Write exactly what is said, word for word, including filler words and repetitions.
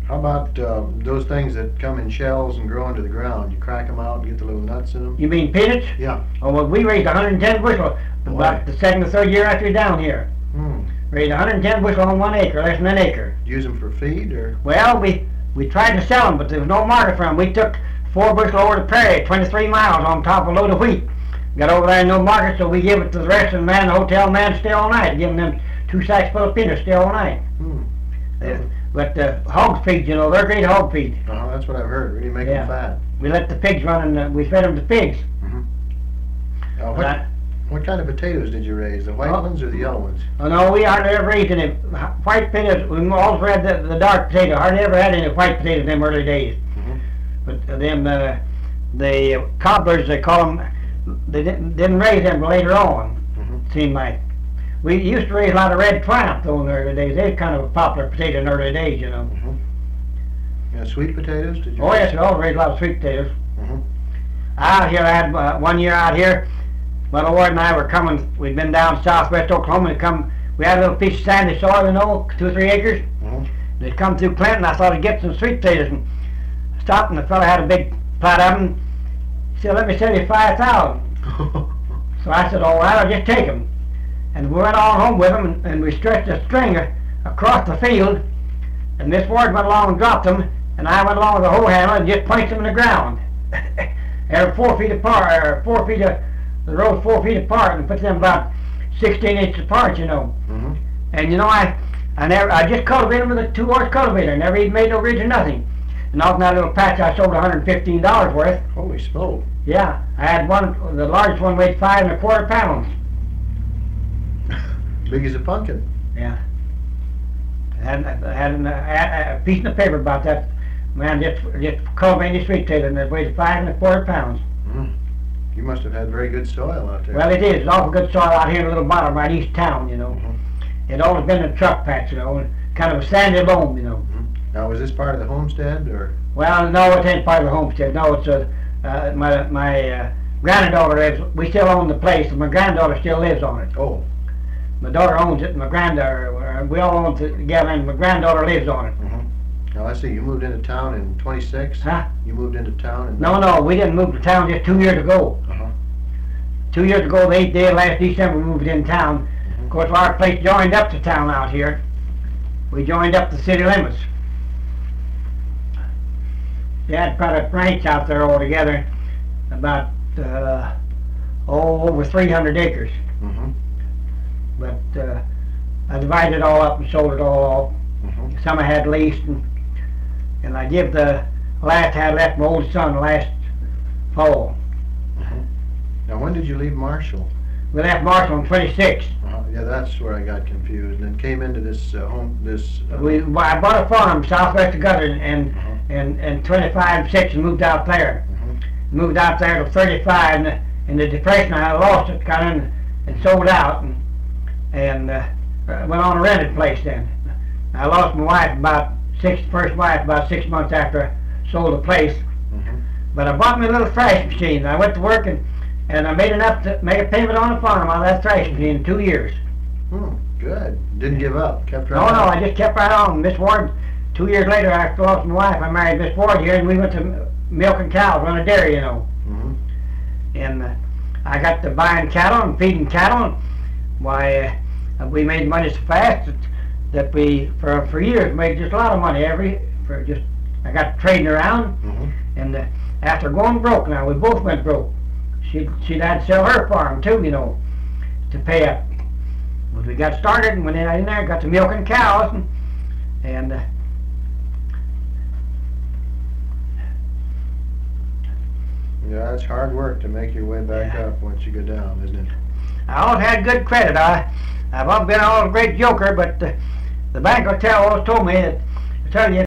How about uh, those things that come in shells and grow into the ground? You crack them out and get the little nuts in them? You mean peanuts? Yeah. Oh, well, we raised one hundred ten bushel about the second or third year after we were down here. Hmm. Raised one hundred ten bushel on one acre, less than an acre. Use them for feed, or? Well, we, we tried to sell them, but there was no market for them. We took four bushel over the prairie, twenty-three miles on top of a load of wheat. Got over there, no market, so we give it to the rest of the man, the hotel man, stay all night. Give them two sacks full of peanuts, stay all night. Hmm. Uh, but uh, hog feed, you know, they're great hog feed. Uh-huh, that's what I've heard. Really make Yeah. them fat. We let the pigs run and uh, we fed them to pigs. Mm-hmm. Uh, what, I, what kind of potatoes did you raise? The white Oh. ones or the yellow ones? oh no, we hardly ever raised any white potatoes. We always had the, the dark potato. Hardly ever had any white potatoes in them early days. Mm-hmm. But uh, them, uh, the cobblers, they call them, they didn't, didn't raise them later on, Mm-hmm. seemed like. We used to raise a lot of red triumph though in the early days. They were kind of a popular potato in the early days, you know. Mm-hmm. Yeah, sweet potatoes? Did you? Oh yes, we always raised a lot of sweet potatoes. Mm-hmm. Out here, I had uh, one year out here, my Lord and I were coming, we'd been down southwest Oklahoma and come, we had a little piece of sandy soil, you know, two or three acres. Mm-hmm. They'd come through Clinton, I thought I'd get some sweet potatoes and stopped, and the fella had a big plat of them. He said, let me sell you five thousand. So I said, all right, I'll just take them. And we went on home with them, and, and we stretched a string a, across the field, and this Ward went along and dropped them, and I went along with a hoe handle and just placed them in the ground. They're four feet apart, or four feet, of, the row four feet apart, and put them about sixteen inches apart, you know. Mm-hmm. And you know, I, I never, I just cultivated them with a two-horse cultivator, never even made no ridge or nothing. And off that little patch, I sold one hundred fifteen dollars worth. Holy smoke. Yeah, I had one, the largest one weighed five and a quarter pounds. Big as a pumpkin. Yeah. I had, I had an, a, a piece of paper about that. Man, just, just cultivating sweet potato, and it weighed five and a quarter pounds. Mm-hmm. You must have had very good soil out there. Well, it is. It's awful good soil out here in a little bottom right east town, you know. Mm-hmm. It always been a truck patch, you know, and kind of a sandy loam, you know. Mm-hmm. Now, was this part of the homestead, or? Well, no, it ain't part of the homestead. No, it's a, uh, my, my uh, granddaughter lives, we still own the place, and my granddaughter still lives on it. Oh. My daughter owns it, and my granddaughter, uh, we all own it together, and my granddaughter lives on it. Mm-hmm. Now, I see, you moved into town in twenty-six? Huh? You moved into town in... No, no, we didn't move to town just two years ago. Uh-huh. Two years ago, the eighth day of last December, we moved in town. Mm-hmm. Of course, our place joined up to town out here. We joined up the city limits. They had quite a ranch out there altogether, about, uh, oh, over three hundred acres. Mm-hmm. But uh, I divided it all up and sold it all off. Mm-hmm. Some I had leased, and, and I give the last I had left my oldest son last fall. Mm-hmm. Now, when did you leave Marshall? We left Marshall on twenty-six. Uh-huh. Yeah, that's where I got confused, and then came into this uh, home, this... Uh, We I bought a farm southwest of Gutter, and Uh-huh. and and twenty-five six and moved out there. Mm-hmm. Moved out there to thirty-five, and the, in the depression I lost it kind of and, and sold out, and and uh, went on a rented place then. I lost my wife about six first wife about six months after I sold the place. Mm-hmm. But I bought me a little thrash machine. I went to work and and I made enough to make a payment on the farm on that thrash machine in two years. Hmm, good. Didn't give up. Kept right No, no, on. I just kept right on. Miss Ward, two years later after I lost my wife, I married Miss Ward here, and we went to milking cows, run a dairy, you know. Mm-hmm. And uh, I got to buying cattle and feeding cattle. And, why, uh, we made money so fast that, that we, for for years, made just a lot of money every, for just, I got trading around. Mm-hmm. And uh, after going broke now, we both went broke. She'd, she'd had to sell her farm too, you know, to pay up. But we got started and went in, in there, got to milking cows, and, and uh, Yeah, it's hard work to make your way back Yeah. up once you go down, isn't it? I always had good credit. I, I've always been a great joker, but uh, the bank will tell always told me that, I tell you,